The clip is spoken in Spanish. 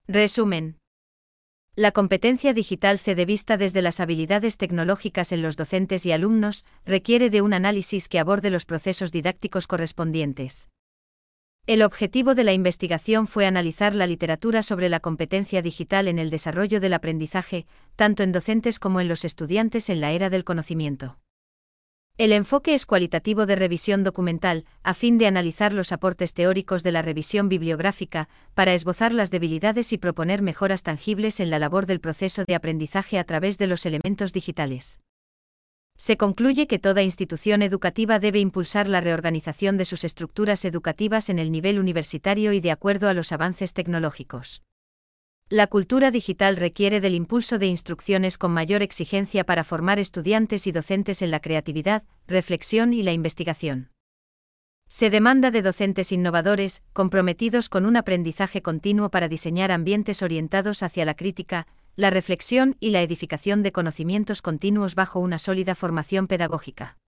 Resumen. La competencia digital C de vista desde las habilidades tecnológicas en los docentes y alumnos requiere de un análisis que aborde los procesos didácticos correspondientes. El objetivo de la investigación fue analizar la literatura sobre la competencia digital en el desarrollo del aprendizaje, tanto en docentes como en los estudiantes en la era del conocimiento. El enfoque es cualitativo de revisión documental, a fin de analizar los aportes teóricos de la revisión bibliográfica, para esbozar las debilidades y proponer mejoras tangibles en la labor del proceso de aprendizaje a través de los elementos digitales. Se concluye que toda institución educativa debe impulsar la reorganización de sus estructuras educativas en el nivel universitario y de acuerdo a los avances tecnológicos. La cultura digital requiere del impulso de instrucciones con mayor exigencia para formar estudiantes y docentes en la creatividad, reflexión y la investigación. Se demanda de docentes innovadores, comprometidos con un aprendizaje continuo para diseñar ambientes orientados hacia la crítica, la reflexión y la edificación de conocimientos continuos bajo una sólida formación pedagógica.